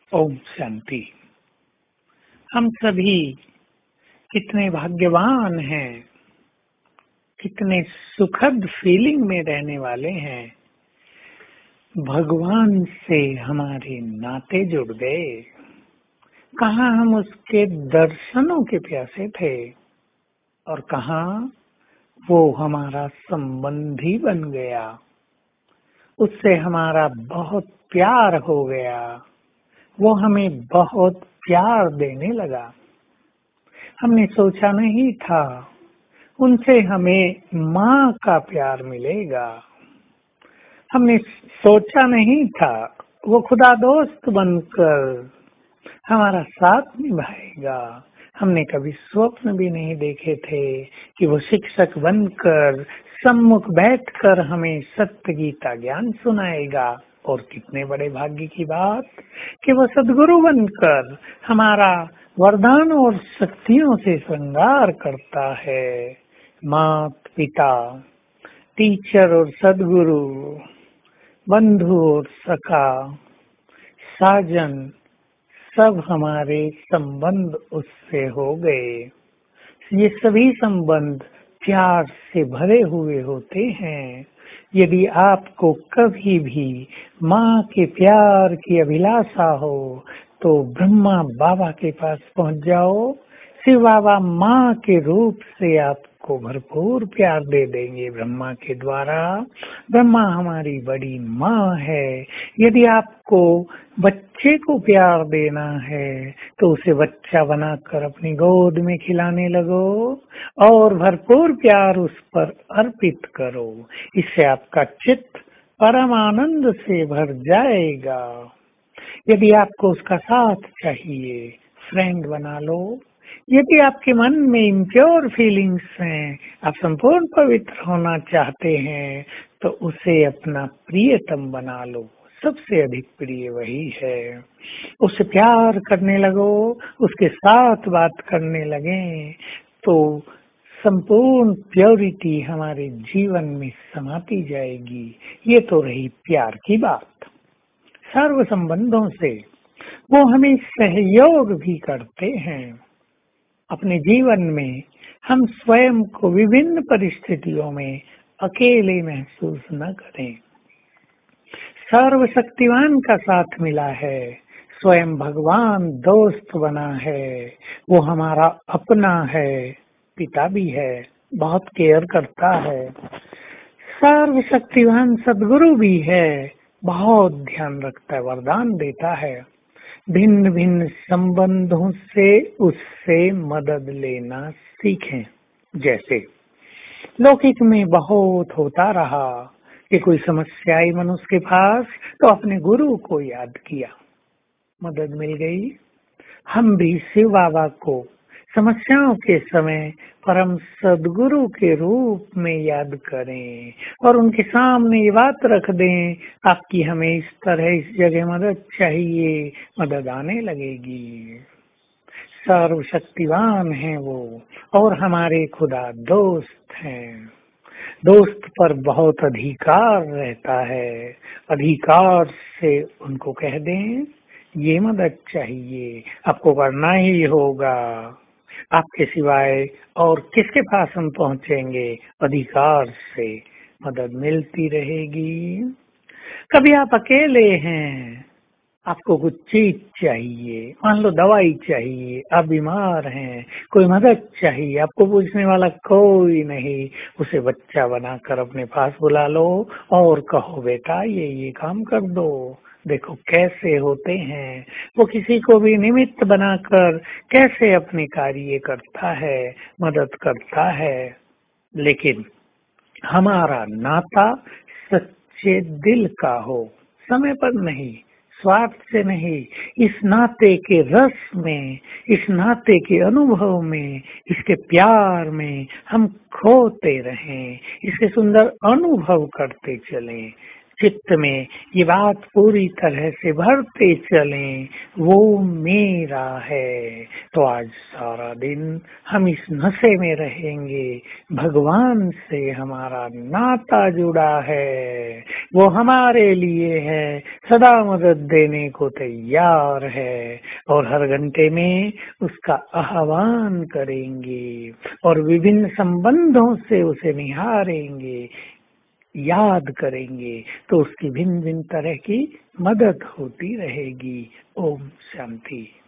ओम शांति। हम सभी कितने भाग्यवान हैं, कितने सुखद फीलिंग में रहने वाले हैं। भगवान से हमारे नाते जुड़ गए। कहाँ हम उसके दर्शनों के प्यासे थे और कहाँ वो हमारा संबंधी बन गया। उससे हमारा बहुत प्यार हो गया। वो हमें बहुत प्यार देने लगा। हमने सोचा नहीं था उनसे हमें माँ का प्यार मिलेगा। हमने सोचा नहीं था वो खुदा दोस्त बनकर हमारा साथ निभाएगा। हमने कभी स्वप्न भी नहीं देखे थे कि वो शिक्षक बनकर सम्मुख बैठकर हमें सत्य गीता ज्ञान सुनाएगा। और कितने बड़े भाग्य की बात कि वो सदगुरु बनकर हमारा वरदान और शक्तियों से श्रृंगार करता है। माता पिता, टीचर और सदगुरु, बंधु और सखा, साजन, सब हमारे संबंध उससे हो गए। ये सभी संबंध प्यार से भरे हुए होते हैं। यदि आपको कभी भी माँ के प्यार की अभिलाषा हो तो ब्रह्मा बाबा के पास पहुंच जाओ। शिव बाबा माँ के रूप से आपको भरपूर प्यार दे देंगे ब्रह्मा के द्वारा। ब्रह्मा हमारी बड़ी माँ है। यदि आपको बच्चे को प्यार देना है तो उसे बच्चा बनाकर अपनी गोद में खिलाने लगो और भरपूर प्यार उस पर अर्पित करो। इससे आपका चित्त परम आनंद से भर जाएगा। यदि आपको उसका साथ चाहिए, फ्रेंड बना लो। यदि आपके मन में इम्प्योर फीलिंग्स हैं, आप संपूर्ण पवित्र होना चाहते हैं, तो उसे अपना प्रियतम बना लो। सबसे अधिक प्रिय वही है। उससे प्यार करने लगो, उसके साथ बात करने लगे तो संपूर्ण प्योरिटी हमारे जीवन में समाती जाएगी। ये तो रही प्यार की बात। सर्व संबंधों से वो हमें सहयोग भी करते हैं। अपने जीवन में हम स्वयं को विभिन्न परिस्थितियों में अकेले महसूस न करें। सर्वशक्तिमान का साथ मिला है। स्वयं भगवान दोस्त बना है। वो हमारा अपना है, पिता भी है, बहुत केयर करता है। सर्वशक्तिमान सदगुरु भी है, बहुत ध्यान रखता है, वरदान देता है। भिन्न भिन्न संबंधों से उससे मदद लेना सीखें। जैसे लौकिक में बहुत होता रहा कि कोई समस्या आई मनुष्य के पास तो अपने गुरु को याद किया, मदद मिल गई। हम भी शिव बाबा को समस्याओं के समय परम सदगुरु के रूप में याद करें और उनके सामने ये बात रख दें, आपकी हमें इस तरह इस जगह मदद चाहिए, मदद आने लगेगी। सर्वशक्तिवान है वो और हमारे खुदा दोस्त हैं। दोस्त पर बहुत अधिकार रहता है। अधिकार से उनको कह दें ये मदद चाहिए, आपको करना ही होगा। आपके सिवाय और किसके पास हम पहुंचेंगे? अधिकार से मदद मिलती रहेगी। कभी आप अकेले हैं, आपको कुछ चीज चाहिए, मान लो दवाई चाहिए, आप बीमार हैं, कोई मदद चाहिए, आपको पूछने वाला कोई नहीं, उसे बच्चा बनाकर अपने पास बुला लो और कहो बेटा ये काम कर दो। देखो कैसे होते हैं। वो किसी को भी निमित्त बनाकर कैसे अपने कार्य करता है, मदद करता है। लेकिन हमारा नाता सच्चे दिल का हो, समय पर नहीं, स्वार्थ से नहीं। इस नाते के रस में, इस नाते के अनुभव में, इसके प्यार में हम खोते रहें, इसके सुंदर अनुभव करते चलें। चित्त में ये बात पूरी तरह से भरते चलें, वो मेरा है। तो आज सारा दिन हम इस नशे में रहेंगे। भगवान से हमारा नाता जुड़ा है, वो हमारे लिए है, सदा मदद देने को तैयार है, और हर घंटे में उसका आह्वान करेंगे और विभिन्न संबंधों से उसे निहारेंगे, याद करेंगे, तो उसकी भिन्न भिन्न तरह की मदद होती रहेगी। ओम शांति।